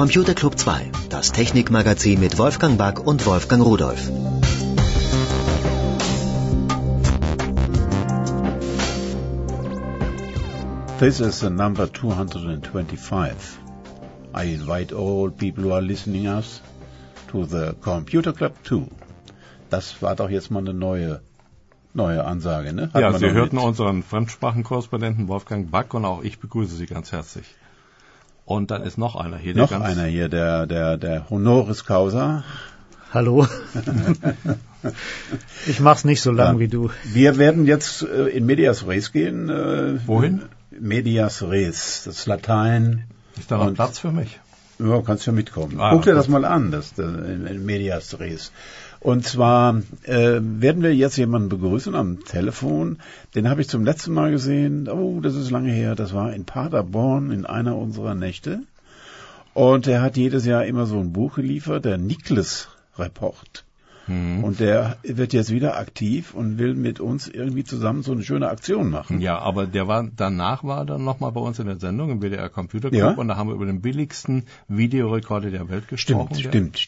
Computer Club 2, das Technikmagazin mit Wolfgang Back und Wolfgang Rudolph. This is the number 225. I invite all people who are listening us to the Computer Club 2. Das war doch jetzt mal eine neue Ansage, ne? Ja, Sie hörten unseren Fremdsprachenkorrespondenten Wolfgang Back und auch ich begrüße Sie ganz herzlich. Und dann ist noch einer hier. Der Honoris Causa. Hallo. Ich mach's nicht so lang wie du. Wir werden jetzt in Medias Res gehen. Wohin? Medias Res, das ist Latein. Ist da noch Platz für mich? Ja, kannst ja mitkommen. Guck dir das mal an, das in Medias Res. Und zwar werden wir jetzt jemanden begrüßen am Telefon. Den habe ich zum letzten Mal gesehen. Oh, das ist lange her. Das war in Paderborn in einer unserer Nächte. Und er hat jedes Jahr immer so ein Buch geliefert, der Niklas Report. Und der wird jetzt wieder aktiv und will mit uns irgendwie zusammen so eine schöne Aktion machen. Ja, aber danach war er dann nochmal bei uns in der Sendung im WDR Computer Club und da haben wir über den billigsten Videorekorder der Welt gesprochen. Stimmt.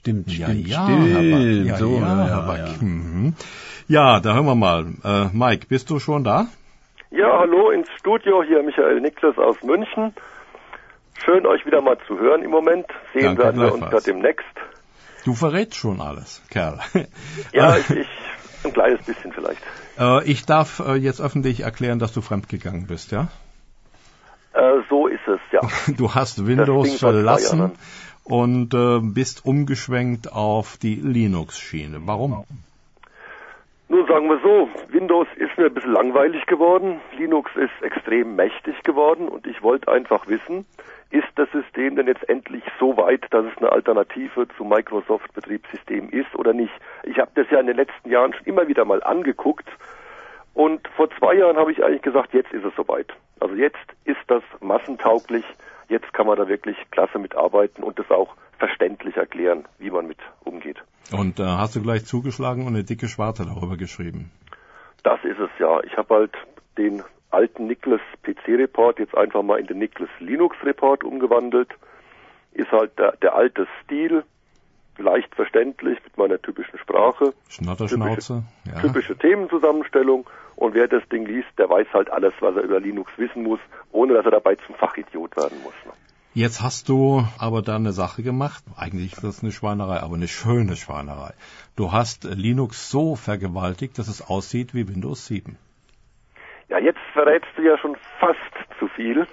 Ja, da hören wir mal. Mike, bist du schon da? Ja, hallo ins Studio, hier Michael Niklas aus München. Schön, euch wieder mal zu hören im Moment. Sehen werden wir uns da demnächst. Du verrätst schon alles, Kerl. Ja, ich ein kleines bisschen vielleicht. Ich darf jetzt öffentlich erklären, dass du fremdgegangen bist, ja? So ist es, ja. Du hast Windows verlassen und bist umgeschwenkt auf die Linux-Schiene. Warum? Nun sagen wir so, Windows ist mir ein bisschen langweilig geworden, Linux ist extrem mächtig geworden und ich wollte einfach wissen, ist das System denn jetzt endlich so weit, dass es eine Alternative zu Microsoft Betriebssystem ist oder nicht? Ich habe das ja in den letzten Jahren schon immer wieder mal angeguckt und vor 2 Jahren habe ich eigentlich gesagt, jetzt ist es soweit. Also jetzt ist das massentauglich, jetzt kann man da wirklich klasse mitarbeiten und das auch verständlich erklären, wie man mit umgeht. Und hast du gleich zugeschlagen und eine dicke Schwarte darüber geschrieben? Das ist es, ja. Ich habe halt den alten Niklas PC-Report jetzt einfach mal in den Niklas Linux-Report umgewandelt. Ist halt der alte Stil, leicht verständlich mit meiner typischen Sprache. Schnatterschnauze. Typische Themenzusammenstellung. Und wer das Ding liest, der weiß halt alles, was er über Linux wissen muss, ohne dass er dabei zum Fachidiot werden muss. Ne? Jetzt hast du aber da eine Sache gemacht. Eigentlich ist das eine Schweinerei, aber eine schöne Schweinerei. Du hast Linux so vergewaltigt, dass es aussieht wie Windows 7. Ja, jetzt verrätst du ja schon fast zu viel.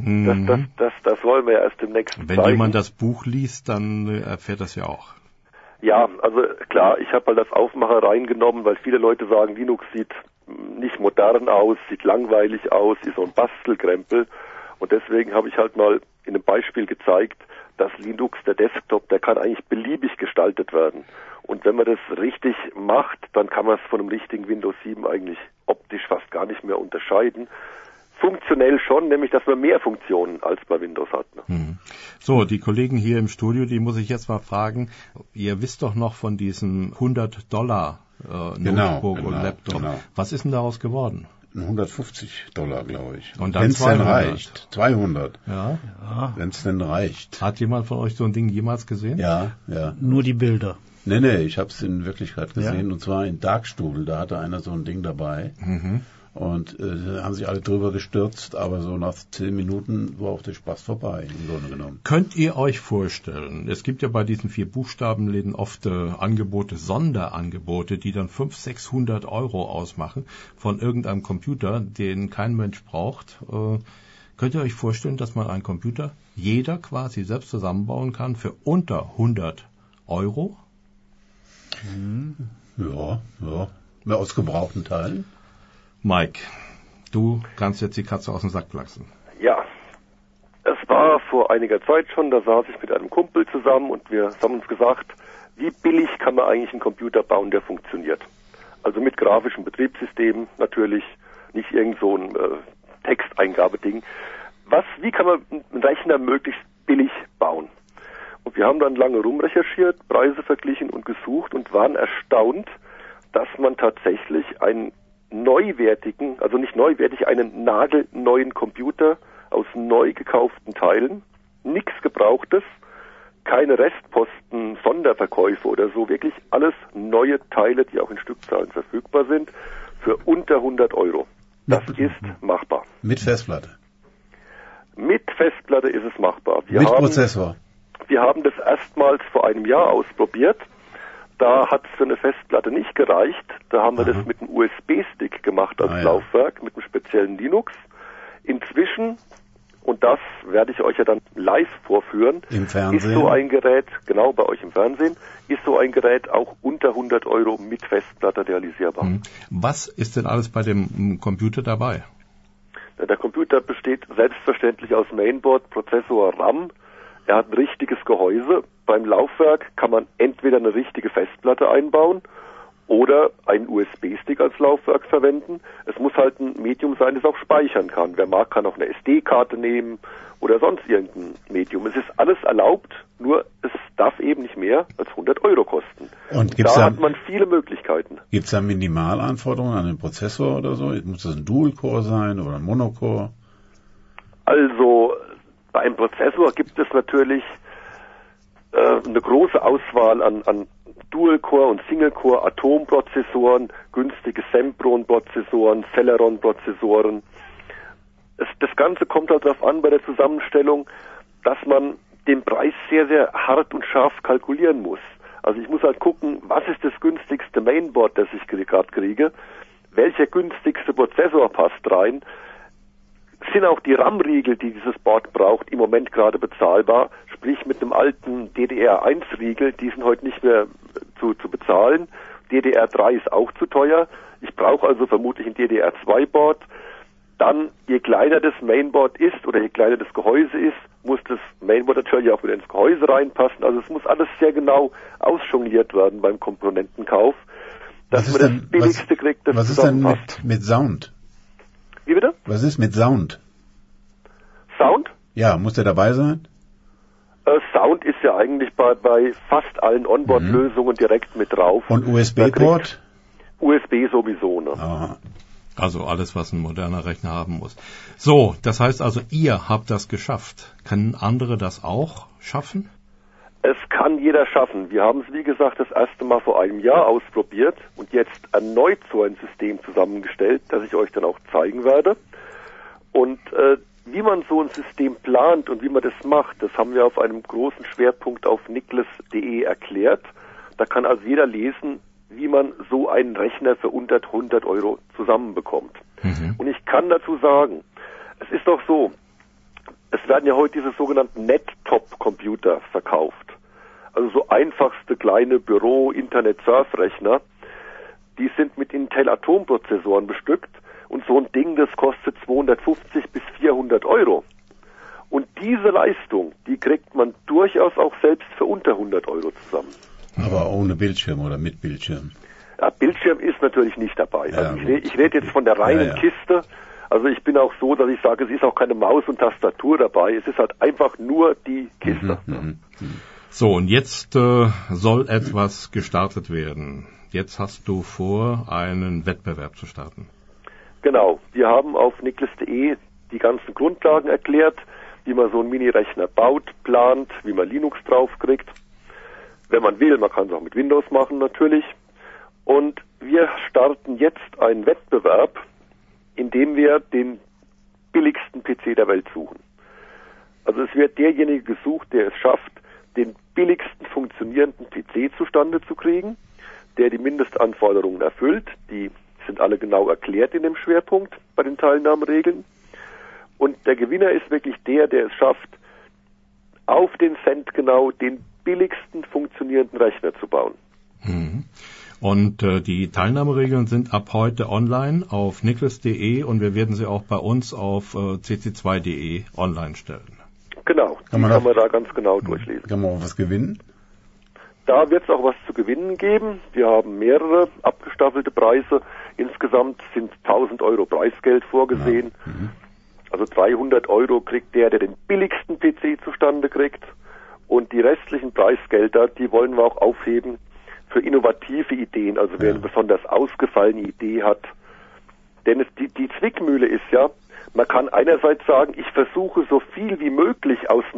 Das wollen wir ja erst demnächst zeigen. Wenn jemand das Buch liest, dann erfährt das ja auch. Ja, also klar, ich habe halt das Aufmacher reingenommen, weil viele Leute sagen, Linux sieht nicht modern aus, sieht langweilig aus, ist so ein Bastelkrempel. Und deswegen habe ich halt mal in einem Beispiel gezeigt, dass Linux, der Desktop, der kann eigentlich beliebig gestaltet werden. Und wenn man das richtig macht, dann kann man es von einem richtigen Windows 7 eigentlich optisch fast gar nicht mehr unterscheiden. Funktionell schon, nämlich dass man mehr Funktionen als bei Windows hat. Ne? So, die Kollegen hier im Studio, die muss ich jetzt mal fragen, ihr wisst doch noch von diesem $100 Notebook und Laptop. Genau. Was ist denn daraus geworden? $150, glaube ich. Und dann 200. Reicht. 200. Ja. Wenn es denn reicht. Hat jemand von euch so ein Ding jemals gesehen? Ja. Nur die Bilder. Nee, ich habe es in Wirklichkeit gesehen. Und zwar in Darkstudel, da hatte einer so ein Ding dabei. Und haben sich alle drüber gestürzt, aber so nach 10 Minuten war auch der Spaß vorbei, im Grunde genommen. Könnt ihr euch vorstellen, es gibt ja bei diesen 4-Buchstaben-Läden oft Angebote, Sonderangebote, die dann 500-600 € ausmachen von irgendeinem Computer, den kein Mensch braucht. Könnt ihr euch vorstellen, dass man einen Computer jeder quasi selbst zusammenbauen kann für unter 100 €? Ja. Aus gebrauchten Teilen. Mike, du kannst jetzt die Katze aus dem Sack platzen. Ja, es war vor einiger Zeit schon, da saß ich mit einem Kumpel zusammen und wir haben uns gesagt, wie billig kann man eigentlich einen Computer bauen, der funktioniert. Also mit grafischem Betriebssystem natürlich, nicht irgend so ein Texteingabeding. Wie kann man einen Rechner möglichst billig bauen? Und wir haben dann lange rumrecherchiert, Preise verglichen und gesucht und waren erstaunt, dass man tatsächlich einen neuwertigen, also nicht neuwertig, einen nagelneuen Computer aus neu gekauften Teilen, nichts Gebrauchtes, keine Restposten, Sonderverkäufe oder so, wirklich alles neue Teile, die auch in Stückzahlen verfügbar sind, für unter 100 Euro. Das ist machbar. Mit Festplatte? Mit Festplatte ist es machbar. Mit Prozessor? Wir haben das erstmals vor einem Jahr ausprobiert. Da hat es für eine Festplatte nicht gereicht. Da haben wir das mit einem USB-Stick gemacht als Laufwerk, mit einem speziellen Linux. Inzwischen, und das werde ich euch ja dann live vorführen, im Fernsehen. Ist so ein Gerät, genau bei euch im Fernsehen, ist so ein Gerät auch unter 100 Euro mit Festplatte realisierbar. Was ist denn alles bei dem Computer dabei? Der Computer besteht selbstverständlich aus Mainboard, Prozessor, RAM. Er hat ein richtiges Gehäuse. Beim Laufwerk kann man entweder eine richtige Festplatte einbauen oder einen USB-Stick als Laufwerk verwenden. Es muss halt ein Medium sein, das auch speichern kann. Wer mag, kann auch eine SD-Karte nehmen oder sonst irgendein Medium. Es ist alles erlaubt, nur es darf eben nicht mehr als 100 Euro kosten. Und da hat man viele Möglichkeiten. Gibt es da Minimalanforderungen an den Prozessor oder so? Muss das ein Dual-Core sein oder ein Monocore? Also beim Prozessor gibt es natürlich eine große Auswahl an Dual-Core und Single-Core Atom-Prozessoren, günstige Sempron-Prozessoren, Celeron-Prozessoren. Das Ganze kommt halt darauf an bei der Zusammenstellung, dass man den Preis sehr, sehr hart und scharf kalkulieren muss. Also ich muss halt gucken, was ist das günstigste Mainboard, das ich gerade kriege, welcher günstigste Prozessor passt rein, sind auch die RAM-Riegel, die dieses Board braucht, im Moment gerade bezahlbar. Sprich, mit einem alten DDR1-Riegel, die sind heute nicht mehr zu bezahlen. DDR3 ist auch zu teuer. Ich brauche also vermutlich ein DDR2-Board. Dann, je kleiner das Mainboard ist oder je kleiner das Gehäuse ist, muss das Mainboard natürlich auch wieder ins Gehäuse reinpassen. Also es muss alles sehr genau ausjongliert werden beim Komponentenkauf, dass man das Billigste kriegt, das zusammenpasst. Was ist denn mit Sound? Wie bitte? Was ist mit Sound? Sound? Ja, muss der dabei sein? Sound ist ja eigentlich bei fast allen Onboard-Lösungen direkt mit drauf. Und USB-Port? USB sowieso, ne? Aha. Also alles, was ein moderner Rechner haben muss. So, das heißt also, ihr habt das geschafft. Können andere das auch schaffen? Es kann jeder schaffen. Wir haben es, wie gesagt, das erste Mal vor einem Jahr ausprobiert und jetzt erneut so ein System zusammengestellt, das ich euch dann auch zeigen werde. Und wie man so ein System plant und wie man das macht, das haben wir auf einem großen Schwerpunkt auf niklas.de erklärt. Da kann also jeder lesen, wie man so einen Rechner für unter 100 Euro zusammenbekommt. Und ich kann dazu sagen, es ist doch so, es werden ja heute diese sogenannten Net-Top-Computer verkauft. Also so einfachste kleine Büro-Internet-Surf-Rechner, die sind mit Intel-Atom-Prozessoren bestückt und so ein Ding, das kostet 250 bis 400 Euro. Und diese Leistung, die kriegt man durchaus auch selbst für unter 100 Euro zusammen. Aber ohne Bildschirm oder mit Bildschirm? Ja, Bildschirm ist natürlich nicht dabei. Ja, also ich rede jetzt von der reinen Kiste. Also ich bin auch so, dass ich sage, es ist auch keine Maus und Tastatur dabei. Es ist halt einfach nur die Kiste. So, und jetzt soll etwas gestartet werden. Jetzt hast du vor, einen Wettbewerb zu starten. Genau. Wir haben auf niklas.de die ganzen Grundlagen erklärt, wie man so einen Mini-Rechner baut, plant, wie man Linux draufkriegt. Wenn man will, man kann es auch mit Windows machen natürlich. Und wir starten jetzt einen Wettbewerb, in dem wir den billigsten PC der Welt suchen. Also es wird derjenige gesucht, der es schafft, den billigsten funktionierenden PC zustande zu kriegen, der die Mindestanforderungen erfüllt. Die sind alle genau erklärt in dem Schwerpunkt bei den Teilnahmeregeln. Und der Gewinner ist wirklich der es schafft, auf den Cent genau den billigsten funktionierenden Rechner zu bauen. Und die Teilnahmeregeln sind ab heute online auf niklas.de und wir werden sie auch bei uns auf cc2.de online stellen. Genau, kann man da ganz genau durchlesen. Kann man auch was gewinnen? Da wird es auch was zu gewinnen geben. Wir haben mehrere abgestaffelte Preise. Insgesamt sind 1.000 Euro Preisgeld vorgesehen. Ja. Also 300 Euro kriegt der den billigsten PC zustande kriegt. Und die restlichen Preisgelder, die wollen wir auch aufheben für innovative Ideen. Also wer eine besonders ausgefallene Idee hat. Denn die Zwickmühle ist ja, Man kann einerseits sagen, ich versuche so viel wie möglich aus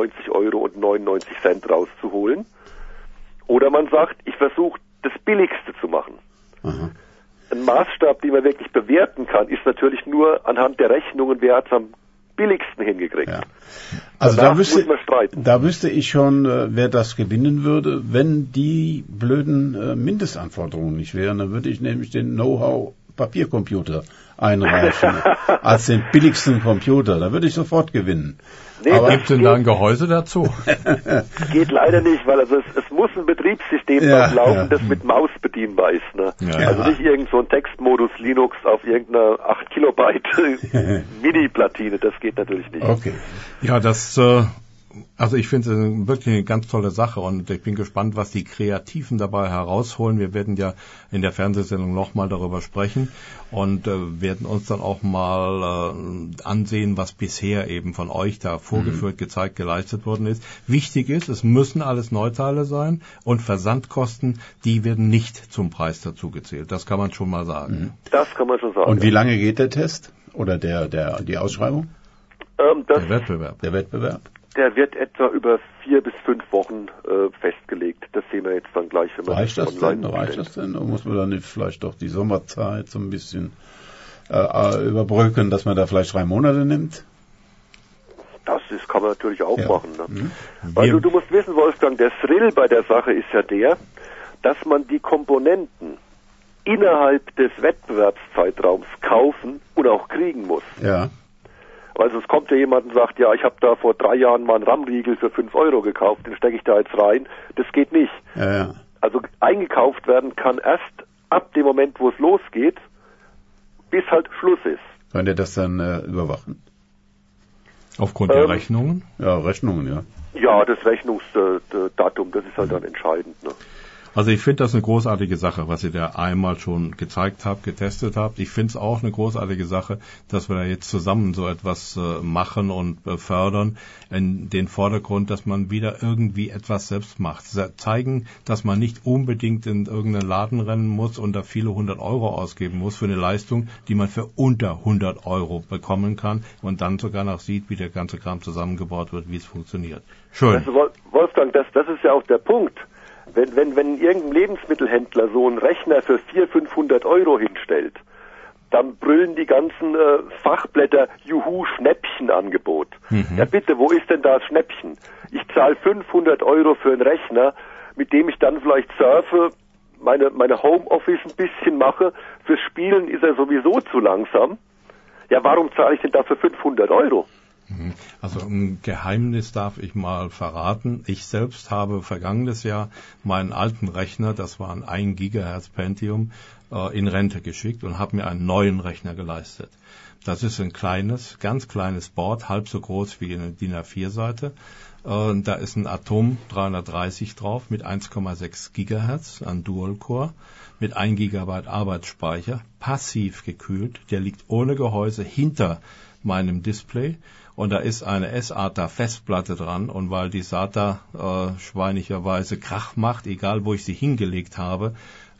99,99 € rauszuholen. Oder man sagt, ich versuche das Billigste zu machen. Aha. Ein Maßstab, den man wirklich bewerten kann, ist natürlich nur anhand der Rechnungen, wer hat es am billigsten hingekriegt. Ja. Also muss man streiten. Da wüsste ich schon, wer das gewinnen würde, wenn die blöden Mindestanforderungen nicht wären. Dann würde ich nämlich den Know-how-Papiercomputer einreichen als den billigsten Computer. Da würde ich sofort gewinnen. Nee, aber gibt es denn da ein Gehäuse dazu? Geht leider nicht, weil also es muss ein Betriebssystem laufen, das mit Maus bedienbar ist. Ne? Ja. Also nicht irgend so ein Textmodus Linux auf irgendeiner 8 Kilobyte Mini-Platine, das geht natürlich nicht. Okay. Ja, also ich finde es wirklich eine ganz tolle Sache und ich bin gespannt, was die Kreativen dabei herausholen. Wir werden ja in der Fernsehsendung nochmal darüber sprechen und werden uns dann auch mal ansehen, was bisher eben von euch da vorgeführt, gezeigt, geleistet worden ist. Wichtig ist, es müssen alles Neuteile sein und Versandkosten, die werden nicht zum Preis dazu gezählt. Das kann man schon mal sagen. Das kann man schon sagen. Und wie lange geht der Test oder die Ausschreibung? Der Wettbewerb. Der Wettbewerb? Der wird etwa über 4 bis 5 Wochen festgelegt. Das sehen wir jetzt dann gleich, wenn man Reicht das denn? Oder muss man dann nicht vielleicht doch die Sommerzeit so ein bisschen überbrücken, dass man da vielleicht 3 Monate nimmt? Das kann man natürlich auch machen. Ne? Weil du musst wissen, Wolfgang, der Thrill bei der Sache ist ja der, dass man die Komponenten innerhalb des Wettbewerbszeitraums kaufen und auch kriegen muss. Ja. Also es kommt ja jemand und sagt, ja, ich habe da vor 3 Jahren mal einen RAM-Riegel für 5 € gekauft, den stecke ich da jetzt rein. Das geht nicht. Ja. Also eingekauft werden kann erst ab dem Moment, wo es losgeht, bis halt Schluss ist. Könnt ihr das dann überwachen? Aufgrund der Rechnungen? Ja, Rechnungen, ja. Ja, das Rechnungsdatum, das ist halt dann entscheidend. Ne? Also ich finde das eine großartige Sache, was ihr da einmal schon gezeigt habt, getestet habt. Ich finde es auch eine großartige Sache, dass wir da jetzt zusammen so etwas machen und fördern in den Vordergrund, dass man wieder irgendwie etwas selbst macht. Zeigen, dass man nicht unbedingt in irgendeinen Laden rennen muss und da viele 100 € ausgeben muss für eine Leistung, die man für unter 100 € bekommen kann und dann sogar noch sieht, wie der ganze Kram zusammengebaut wird, wie es funktioniert. Schön. Also Wolfgang, das ist ja auch der Punkt. Wenn irgendein Lebensmittelhändler so einen Rechner für 400-500 € hinstellt, dann brüllen die ganzen Fachblätter, juhu, Schnäppchenangebot. Ja bitte, wo ist denn das Schnäppchen? Ich zahle 500 € für einen Rechner, mit dem ich dann vielleicht surfe, meine Homeoffice ein bisschen mache. Fürs Spielen ist er sowieso zu langsam. Ja, warum zahle ich denn dafür 500 €? Also ein Geheimnis darf ich mal verraten. Ich selbst habe vergangenes Jahr meinen alten Rechner, das war ein 1 Gigahertz Pentium, in Rente geschickt und habe mir einen neuen Rechner geleistet. Das ist ein ganz kleines Board, halb so groß wie eine DIN A4-Seite. Da ist ein Atom 330 drauf mit 1,6 Gigahertz an Dual-Core, mit 1 Gigabyte Arbeitsspeicher, passiv gekühlt. Der liegt ohne Gehäuse hinter meinem Display. Und da ist eine SATA-Festplatte dran. Und weil die SATA schweinigerweise Krach macht, egal wo ich sie hingelegt habe,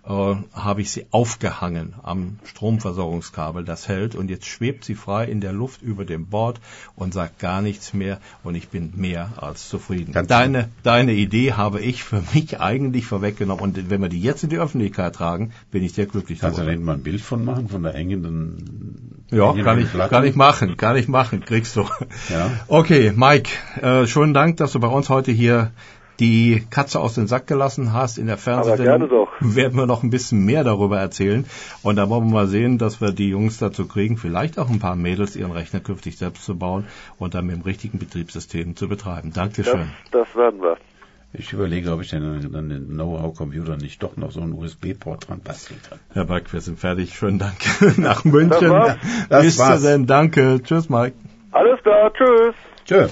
habe ich sie aufgehangen am Stromversorgungskabel. Das hält und jetzt schwebt sie frei in der Luft über dem Board und sagt gar nichts mehr und ich bin mehr als zufrieden. Deine Idee habe ich für mich eigentlich vorweggenommen und wenn wir die jetzt in die Öffentlichkeit tragen, bin ich sehr glücklich. Kannst du da mal ein Bild von machen, von der hängenden... Ja, kann ich machen, kriegst du. Ja. Okay, Mike, schönen Dank, dass du bei uns heute hier die Katze aus dem Sack gelassen hast. In der Fernsehsendung werden wir noch ein bisschen mehr darüber erzählen. Und da wollen wir mal sehen, dass wir die Jungs dazu kriegen, vielleicht auch ein paar Mädels ihren Rechner künftig selbst zu bauen und dann mit dem richtigen Betriebssystem zu betreiben. Dankeschön. Das werden wir. Ich überlege, ob ich den Know-how-Computer nicht doch noch so einen USB-Port dran basteln kann. Herr Back, wir sind fertig. Schönen Dank nach München. Das war's. Denn. Danke. Tschüss, Mike. Alles klar. Tschüss. Tschüss.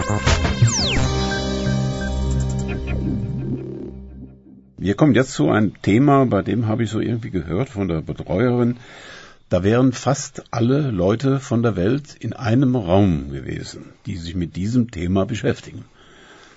Wir kommen jetzt zu einem Thema, bei dem habe ich so irgendwie gehört von der Betreuerin, da wären fast alle Leute von der Welt in einem Raum gewesen, die sich mit diesem Thema beschäftigen.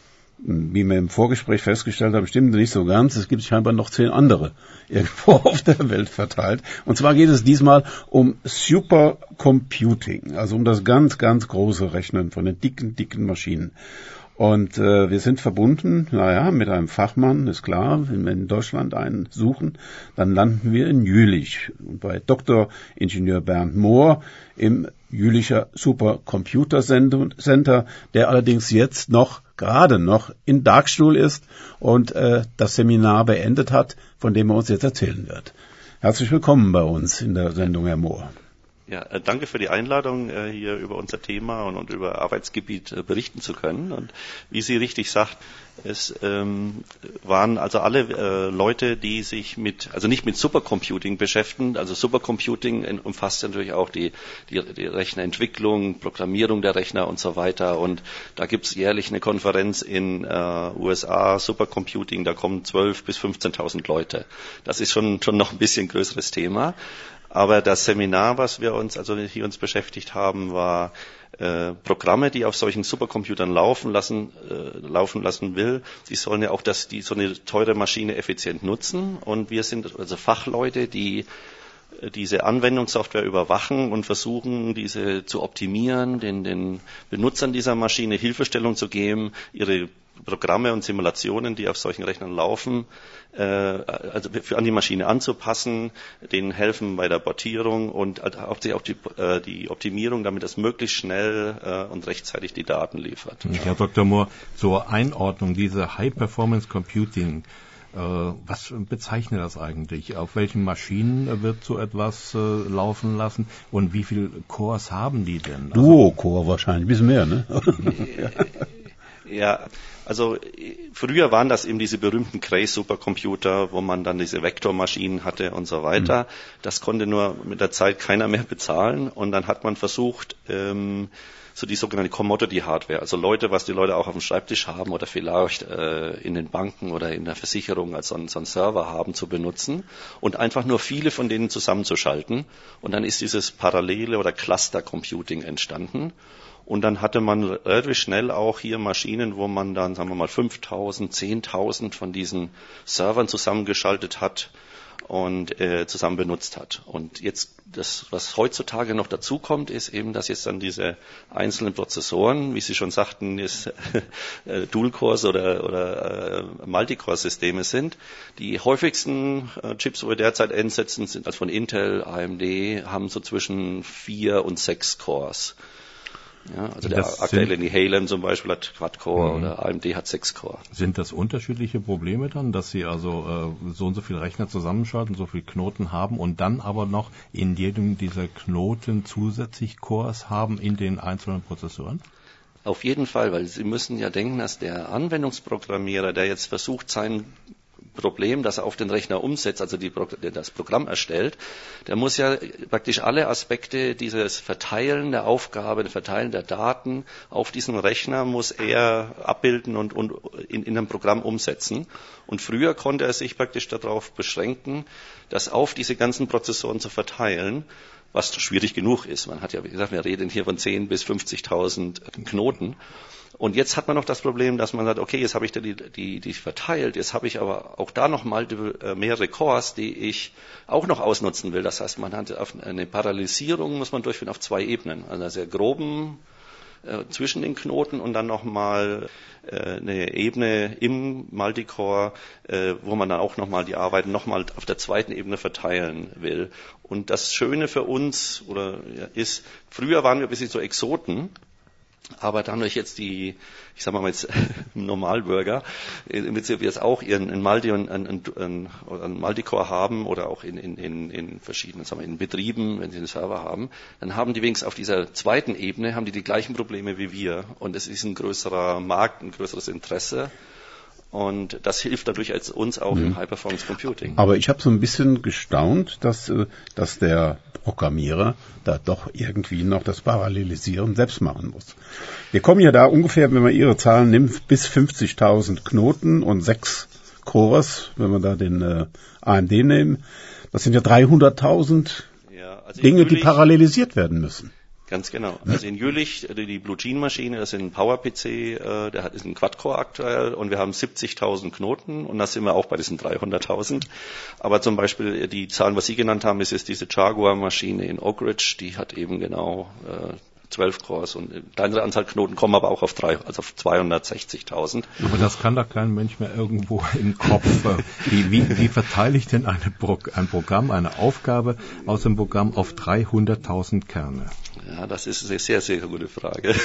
Wie wir im Vorgespräch festgestellt haben, stimmt nicht so ganz. Es gibt scheinbar noch 10 andere irgendwo auf der Welt verteilt. Und zwar geht es diesmal um Supercomputing, also um das ganz, ganz große Rechnen von den dicken Maschinen. Und wir sind verbunden, mit einem Fachmann, ist klar, wenn wir in Deutschland einen suchen, dann landen wir in Jülich bei Dr. Ingenieur Bernd Mohr im Jülicher Supercomputer Center, der allerdings jetzt gerade noch in Darkstuhl ist und das Seminar beendet hat, von dem er uns jetzt erzählen wird. Herzlich willkommen bei uns in der Sendung, Herr Mohr. Ja, danke für die Einladung, hier über unser Thema und über Arbeitsgebiet berichten zu können. Und wie Sie richtig sagt, es waren also alle Leute, die sich nicht mit Supercomputing beschäftigen. Also Supercomputing umfasst natürlich auch die Rechnerentwicklung, Programmierung der Rechner und so weiter. Und da gibt es jährlich eine Konferenz in USA, Supercomputing, da kommen 12.000 bis 15.000 Leute. Das ist schon noch ein bisschen größeres Thema. Aber das Seminar, was wir uns beschäftigt haben, war Programme, die auf solchen Supercomputern laufen lassen will. Die sollen ja auch so eine teure Maschine effizient nutzen. Und wir sind also Fachleute, die diese Anwendungssoftware überwachen und versuchen, diese zu optimieren, den Benutzern dieser Maschine Hilfestellung zu geben, ihre Programme und Simulationen, die auf solchen Rechnern laufen, an die Maschine anzupassen, denen helfen bei der Portierung und hauptsächlich auch die Optimierung, damit das möglichst schnell und rechtzeitig die Daten liefert. Herr Dr. Mohr, zur Einordnung dieser High-Performance Computing, was bezeichnet das eigentlich? Auf welchen Maschinen wird so etwas laufen lassen und wie viele Cores haben die denn? Duo-Core wahrscheinlich, ein bisschen mehr, ne? Ja, also früher waren das eben diese berühmten Cray-Supercomputer, wo man dann diese Vektormaschinen hatte und so weiter. Das konnte nur mit der Zeit keiner mehr bezahlen und dann hat man versucht, so die sogenannte Commodity-Hardware, also was die Leute auch auf dem Schreibtisch haben oder vielleicht in den Banken oder in der Versicherung als so einen Server haben, zu benutzen und einfach nur viele von denen zusammenzuschalten. Und dann ist dieses parallele oder Cluster-Computing entstanden. Und dann hatte man relativ schnell auch hier Maschinen, wo man dann, sagen wir mal, 5.000, 10.000 von diesen Servern zusammengeschaltet hat und zusammen benutzt hat. Und jetzt, was heutzutage noch dazu kommt, ist eben, dass jetzt dann diese einzelnen Prozessoren, wie Sie schon sagten, Dual-Cores oder Multicore-Systeme sind. Die häufigsten Chips, wo wir derzeit einsetzen, sind also von Intel, AMD, haben so zwischen 4 und 6 Cores. Ja, also der aktuelle Nehalem zum Beispiel hat Quad-Core oder AMD hat 6-Core. Sind das unterschiedliche Probleme dann, dass Sie also so und so viele Rechner zusammenschalten, so viele Knoten haben und dann aber noch in jedem dieser Knoten zusätzlich Cores haben in den einzelnen Prozessoren? Auf jeden Fall, weil Sie müssen ja denken, dass der Anwendungsprogrammierer, der jetzt versucht, sein Problem, das er auf den Rechner umsetzt, also das Programm erstellt, der muss ja praktisch alle Aspekte dieses Verteilen der Aufgabe, Verteilen der Daten auf diesen Rechner muss er abbilden und in einem Programm umsetzen. Und früher konnte er sich praktisch darauf beschränken, das auf diese ganzen Prozessoren zu verteilen, was schwierig genug ist. Man hat ja, wie gesagt, wir reden hier von 10.000 bis 50.000 Knoten. Und jetzt hat man noch das Problem, dass man sagt, okay, jetzt habe ich die verteilt, jetzt habe ich aber auch da nochmal mehrere Cores, die ich auch noch ausnutzen will. Das heißt, man hat eine Parallelisierung, muss man durchführen auf 2 Ebenen. Also sehr groben zwischen den Knoten und dann nochmal eine Ebene im Multicore, wo man dann auch nochmal die Arbeiten nochmal auf der zweiten Ebene verteilen will. Und das Schöne für uns ist, früher waren wir ein bisschen so Exoten, aber dadurch jetzt ich sag mal jetzt Normalbürger, damit sie jetzt auch ihren Multicore haben oder auch in verschiedenen, sagen wir, in Betrieben, wenn sie einen Server haben, dann haben die wenigstens auf dieser zweiten Ebene die gleichen Probleme wie wir. Und es ist ein größerer Markt, ein größeres Interesse. Und das hilft natürlich uns auch im High-Performance Computing. Aber ich habe so ein bisschen gestaunt, dass der Programmierer da doch irgendwie noch das Parallelisieren selbst machen muss. Wir kommen ja da ungefähr, wenn man Ihre Zahlen nimmt, bis 50.000 Knoten und 6 Cores, wenn wir da den AMD nehmen. Das sind ja 300.000 Dinge, die parallelisiert werden müssen. Ganz genau. Also in Jülich, die Blue Gene Maschine, das ist ein Power-PC, ist ein Quad-Core aktuell und wir haben 70.000 Knoten und da sind wir auch bei diesen 300.000. Aber zum Beispiel die Zahlen, was Sie genannt haben, ist diese Jaguar-Maschine in Oak Ridge, die hat eben genau 12 Cores und eine kleinere Anzahl Knoten kommen aber auch auf 260.000. Aber das kann doch kein Mensch mehr irgendwo im Kopf. Wie verteile ich denn ein Programm, eine Aufgabe aus dem Programm auf 300.000 Kerne? Ja, das ist eine sehr, sehr gute Frage.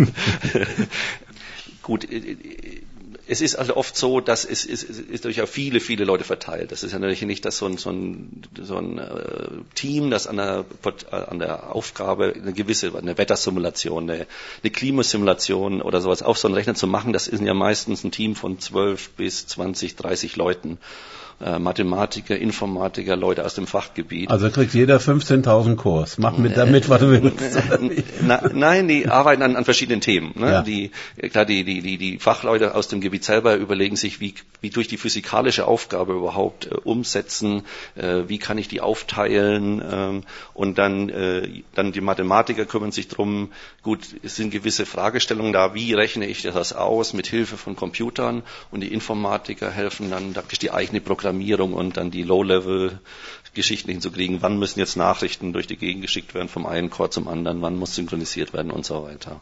Gut, es ist also oft so, dass es ist durch viele, viele Leute verteilt. Das ist ja natürlich nicht, dass so ein Team, das an der Aufgabe eine Wettersimulation, eine Klimasimulation oder sowas auf so einen Rechner zu machen, das ist ja meistens ein Team von 12 bis 20, 30 Leuten. Mathematiker, Informatiker, Leute aus dem Fachgebiet. Also kriegt jeder 15.000 Cores. Mach damit, was du willst. Nein, die arbeiten an verschiedenen Themen. Ne? Ja. Die Fachleute aus dem Gebiet selber überlegen sich, wie durch die physikalische Aufgabe überhaupt umsetzen, wie kann ich die aufteilen, und dann die Mathematiker kümmern sich drum. Gut, es sind gewisse Fragestellungen da, wie rechne ich das aus mit Hilfe von Computern, und die Informatiker helfen dann praktisch die eigene Programmierung und dann die Low-Level-Geschichten hinzukriegen. Wann müssen jetzt Nachrichten durch die Gegend geschickt werden vom einen Core zum anderen? Wann muss synchronisiert werden und so weiter?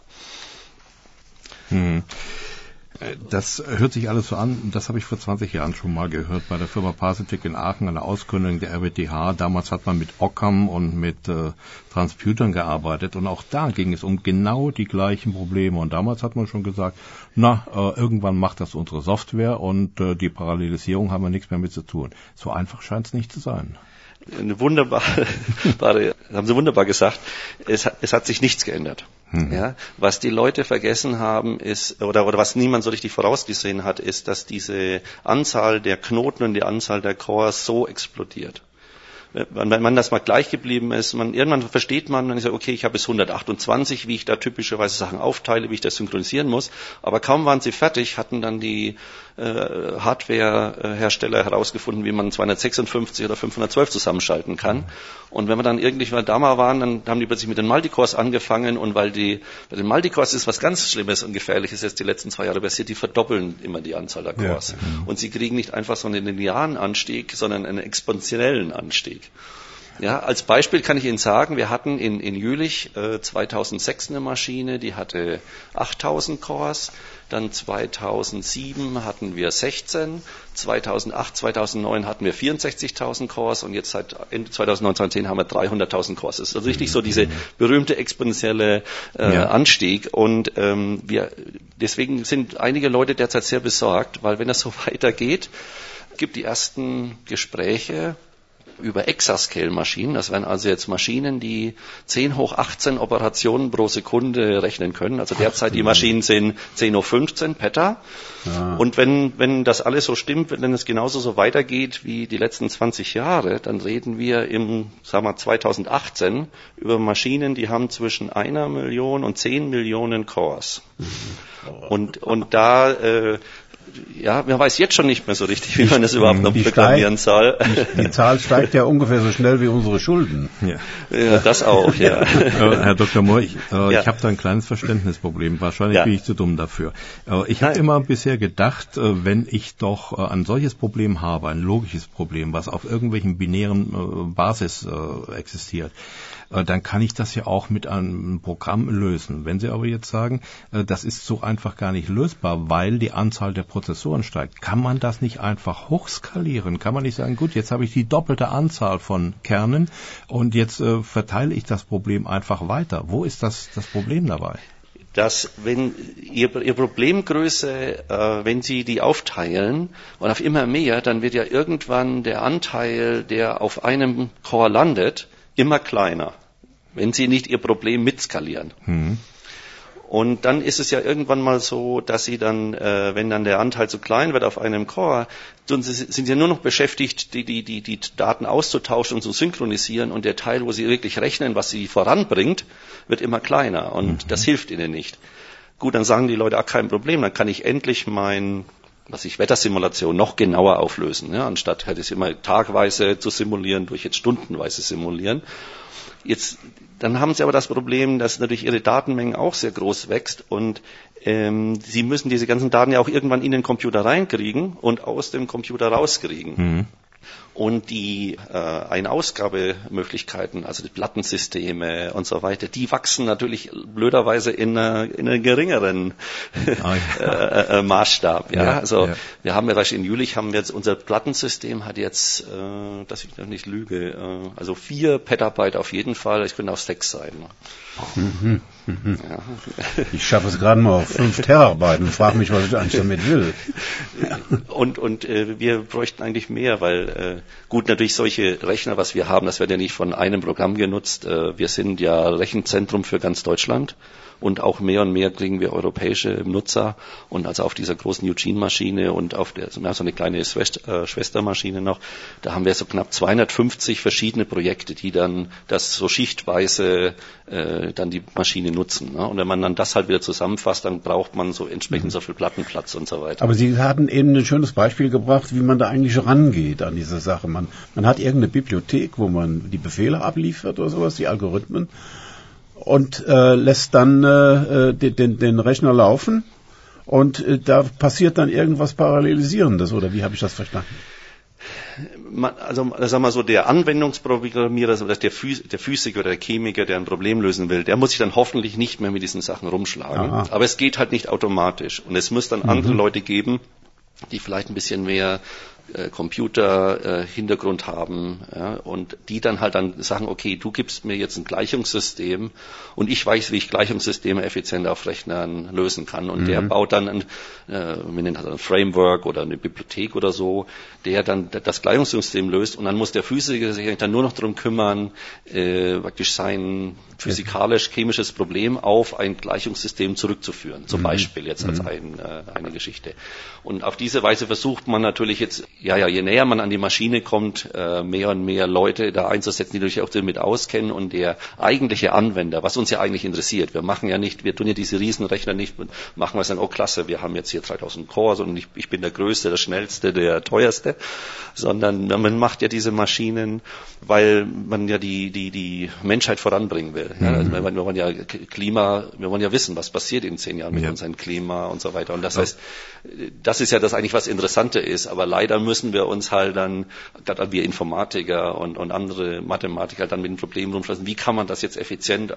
Das hört sich alles so an, das habe ich vor 20 Jahren schon mal gehört bei der Firma Parsetic in Aachen, eine Ausgründung der RWTH. Damals hat man mit Occam und mit Transputern gearbeitet und auch da ging es um genau die gleichen Probleme. Und damals hat man schon gesagt, irgendwann macht das unsere Software und die Parallelisierung haben wir nichts mehr mit zu tun. So einfach scheint es nicht zu sein. Eine haben Sie wunderbar gesagt, es hat sich nichts geändert. Ja, was die Leute vergessen haben ist, oder was niemand so richtig vorausgesehen hat, ist, dass diese Anzahl der Knoten und die Anzahl der Cores so explodiert. Wenn man das mal gleich geblieben ist, irgendwann versteht man, dann ist ja okay, ich habe bis 128, wie ich da typischerweise Sachen aufteile, wie ich das synchronisieren muss. Aber kaum waren sie fertig, hatten dann die Hardware-Hersteller herausgefunden, wie man 256 oder 512 zusammenschalten kann. Und wenn wir dann irgendwann da mal waren, dann haben die plötzlich mit den Multicores angefangen, und bei den Multicores ist was ganz Schlimmes und Gefährliches jetzt die letzten 2 Jahre passiert, die verdoppeln immer die Anzahl der Cores. Ja. Und sie kriegen nicht einfach so einen linearen Anstieg, sondern einen exponentiellen Anstieg. Ja, als Beispiel kann ich Ihnen sagen, wir hatten in Jülich 2006 eine Maschine, die hatte 8.000 Cores, dann 2007 hatten wir 16, 2008, 2009 hatten wir 64.000 Cores und jetzt seit Ende 2019 haben wir 300.000 Cores. Das ist also richtig so diese berühmte exponentielle Anstieg, und deswegen sind einige Leute derzeit sehr besorgt, weil wenn das so weitergeht, gibt die ersten Gespräche über Exascale-Maschinen. Das wären also jetzt Maschinen, die 10 hoch 18 Operationen pro Sekunde rechnen können. Also derzeit die Maschinen sind 10 hoch 15 Peta. Ja. Und wenn das alles so stimmt, wenn es genauso so weitergeht wie die letzten 20 Jahre, dann reden wir im 2018 über Maschinen, die haben zwischen 1 Million und 10 Millionen Cores. Und da man weiß jetzt schon nicht mehr so richtig, wie man das überhaupt noch programmieren soll. Die Zahl steigt ja ungefähr so schnell wie unsere Schulden. Ja, das auch, ja. Herr Dr. Mohr, ich habe da ein kleines Verständnisproblem. Wahrscheinlich bin ich zu dumm dafür. Ich habe immer bisher gedacht, wenn ich doch ein solches Problem habe, ein logisches Problem, was auf irgendwelchen binären Basis existiert, dann kann ich das ja auch mit einem Programm lösen. Wenn Sie aber jetzt sagen, das ist so einfach gar nicht lösbar, weil die Anzahl der Prozessoren steigt, kann man das nicht einfach hochskalieren? Kann man nicht sagen, gut, jetzt habe ich die doppelte Anzahl von Kernen und jetzt verteile ich das Problem einfach weiter. Wo ist das Problem dabei? Dass wenn Ihr Problemgröße, wenn Sie die aufteilen und auf immer mehr, dann wird ja irgendwann der Anteil, der auf einem Core landet, immer kleiner, wenn Sie nicht Ihr Problem mitskalieren. Und dann ist es ja irgendwann mal so, dass Sie dann, wenn dann der Anteil zu klein wird auf einem Core, sind Sie ja nur noch beschäftigt, die Daten auszutauschen und zu synchronisieren, und der Teil, wo Sie wirklich rechnen, was Sie voranbringt, wird immer kleiner, und das hilft Ihnen nicht. Gut, dann sagen die Leute, kein Problem, dann kann ich endlich Wettersimulation noch genauer auflösen, anstatt halt es immer tagweise zu simulieren, durch jetzt stundenweise simulieren. Dann haben Sie aber das Problem, dass natürlich Ihre Datenmenge auch sehr groß wächst und Sie müssen diese ganzen Daten ja auch irgendwann in den Computer reinkriegen und aus dem Computer rauskriegen. Mhm. Und die Ein-Ausgabemöglichkeiten, also die Plattensysteme und so weiter, die wachsen natürlich blöderweise in einem geringeren Maßstab. Ja? Wir haben ja in Jülich unser Plattensystem hat jetzt, dass ich noch nicht lüge, also 4 Petabyte auf jeden Fall. Ich könnte auf 6 sein. Mhm. Mhm. Ja. Ich schaffe es gerade mal auf 5 Terabyte und frage mich, was ich eigentlich damit will. Und wir bräuchten eigentlich mehr, weil gut, natürlich solche Rechner, was wir haben, das wird ja nicht von einem Programm genutzt. Wir sind ja Rechenzentrum für ganz Deutschland. Und auch mehr und mehr kriegen wir europäische Nutzer. Und also auf dieser großen Eugene-Maschine und wir haben so eine kleine Schwestermaschine noch, da haben wir so knapp 250 verschiedene Projekte, die dann das so schichtweise dann die Maschine nutzen. Ne? Und wenn man dann das halt wieder zusammenfasst, dann braucht man so entsprechend so viel Plattenplatz und so weiter. Aber Sie hatten eben ein schönes Beispiel gebracht, wie man da eigentlich rangeht an diese Sache. Man hat irgendeine Bibliothek, wo man die Befehle abliefert oder sowas, die Algorithmen, und lässt dann den Rechner laufen und da passiert dann irgendwas Parallelisierendes, oder wie habe ich das verstanden? Also sagen wir mal so, der Anwendungsprogrammierer, also der Physiker oder der Chemiker, der ein Problem lösen will, der muss sich dann hoffentlich nicht mehr mit diesen Sachen rumschlagen. Aha. Aber es geht halt nicht automatisch und es muss dann andere Leute geben, die vielleicht ein bisschen mehr Computer-Hintergrund haben, ja, und die dann halt sagen, okay, du gibst mir jetzt ein Gleichungssystem und ich weiß, wie ich Gleichungssysteme effizient auf Rechnern lösen kann und der baut dann wir nennen das ein Framework oder eine Bibliothek oder so, der dann das Gleichungssystem löst und dann muss der Physiker sich dann nur noch darum kümmern, praktisch sein physikalisch-chemisches Problem auf ein Gleichungssystem zurückzuführen, zum Beispiel jetzt als eine Geschichte. Und auf diese Weise versucht man natürlich jetzt, je näher man an die Maschine kommt, mehr und mehr Leute da einzusetzen, die natürlich auch damit auskennen und der eigentliche Anwender, was uns ja eigentlich interessiert, wir tun ja diese Riesenrechner nicht, machen wir sagen, oh klasse, wir haben jetzt hier 3000 Cores und ich bin der Größte, der Schnellste, der Teuerste, sondern man macht ja diese Maschinen, weil man ja die Menschheit voranbringen will. Ja? Also wir wollen ja wissen, was passiert in 10 Jahren mit unserem Klima und so weiter. Und das heißt, das ist ja das eigentlich, was Interessante ist, aber leider müssen wir uns halt dann, gerade wir Informatiker und andere Mathematiker dann mit dem Problem rumschlagen, wie kann man das jetzt effizient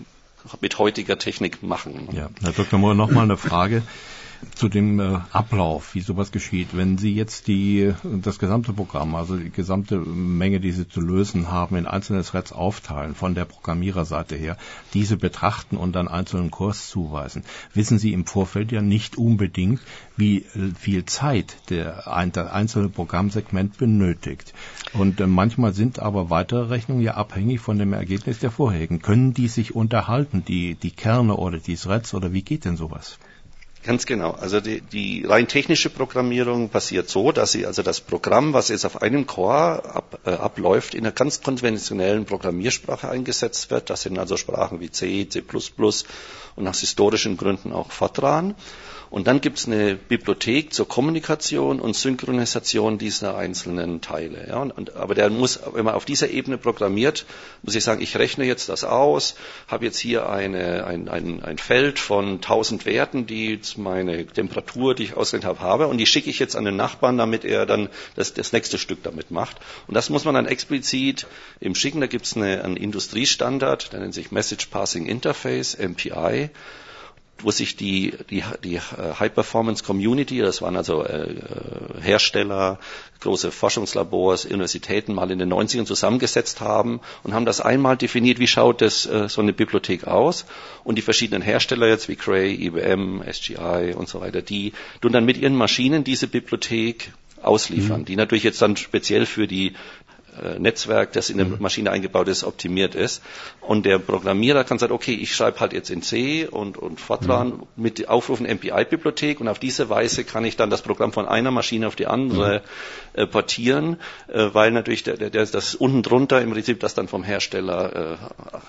mit heutiger Technik machen? Ja, Herr Dr. Mohr, nochmal eine Frage zu dem Ablauf, wie sowas geschieht. Wenn Sie jetzt das gesamte Programm, also die gesamte Menge, die Sie zu lösen haben, in einzelne Threads aufteilen, von der Programmiererseite her, diese betrachten und dann einzelnen Kurs zuweisen, wissen Sie im Vorfeld ja nicht unbedingt, wie viel Zeit der einzelne Programmsegment benötigt. Und manchmal sind aber weitere Rechnungen ja abhängig von dem Ergebnis der vorherigen. Können die sich unterhalten, die Kerne oder die Threads, oder wie geht denn sowas? Ganz genau. Also die rein technische Programmierung passiert so, dass Sie also das Programm, was jetzt auf einem Core abläuft, in einer ganz konventionellen Programmiersprache eingesetzt wird. Das sind also Sprachen wie C, C++ und aus historischen Gründen auch Fortran. Und dann gibt es eine Bibliothek zur Kommunikation und Synchronisation dieser einzelnen Teile. Ja, aber der muss, wenn man auf dieser Ebene programmiert, muss ich sagen, ich rechne jetzt das aus, habe jetzt hier ein Feld von 1000 Werten, die jetzt meine Temperatur, die ich ausgerechnet habe, und die schicke ich jetzt an den Nachbarn, damit er dann das nächste Stück damit macht. Und das muss man dann explizit im Schicken. Da gibt es einen Industriestandard, der nennt sich Message Passing Interface, MPI, wo sich die High-Performance Community, das waren also Hersteller, große Forschungslabors, Universitäten mal in den 90ern zusammengesetzt haben und haben das einmal definiert, wie schaut so eine Bibliothek aus, und die verschiedenen Hersteller jetzt wie Cray, IBM, SGI und so weiter, die tun dann mit ihren Maschinen diese Bibliothek ausliefern, die natürlich jetzt dann speziell für die Netzwerk, das in der Maschine eingebaut ist, optimiert ist. Und der Programmierer kann sagen, okay, ich schreibe halt jetzt in C und Fortran mit Aufrufen MPI-Bibliothek, und auf diese Weise kann ich dann das Programm von einer Maschine auf die andere portieren, weil natürlich das unten drunter im Prinzip das dann vom Hersteller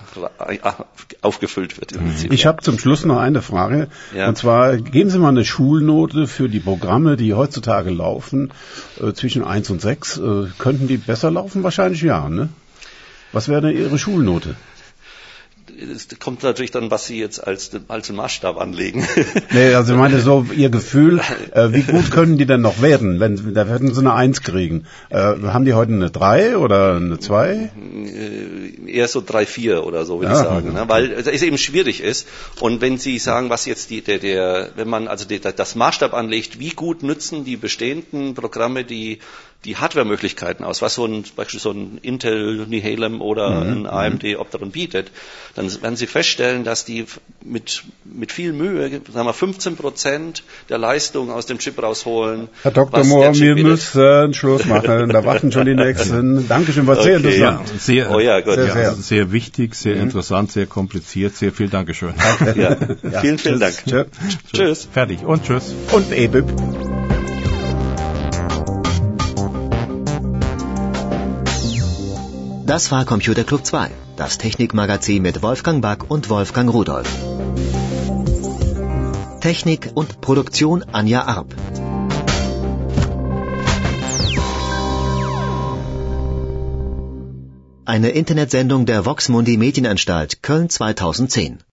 aufgefüllt wird. Ich habe zum Schluss noch eine Frage, und zwar geben Sie mal eine Schulnote für die Programme, die heutzutage laufen, zwischen 1 und 6. Könnten die besser laufen? Wahrscheinlich ja, ne? Was wäre denn Ihre Schulnote? Es kommt natürlich dann, was Sie jetzt als Maßstab anlegen. Nee, also ich meine so Ihr Gefühl, wie gut können die denn noch werden, wenn da werden sie eine 1 kriegen? Haben die heute eine 3 oder eine 2? Eher so 3, 4 oder so, würde ich sagen, ne? Weil es eben schwierig ist. Und wenn Sie sagen, was jetzt wenn man also das Maßstab anlegt, wie gut nützen die bestehenden Programme die Hardware-Möglichkeiten aus, was beispielsweise so ein Intel Nehalem oder ein AMD Opteron bietet, dann werden Sie feststellen, dass die mit viel Mühe, sagen wir 15% der Leistung aus dem Chip rausholen. Herr Dr. Mohr, wir müssen Schluss machen, da warten schon die Nächsten. Dankeschön, war sehr interessant. Ja. Sehr wichtig, sehr interessant, sehr kompliziert, sehr viel Dankeschön. Ja. Vielen Dank. Tschüss. Fertig und tschüss. Und EBIP. Das war Computer Club 2, das Technikmagazin mit Wolfgang Back und Wolfgang Rudolph. Technik und Produktion Anja Arp. Eine Internetsendung der Vox Mundi Medienanstalt Köln 2010.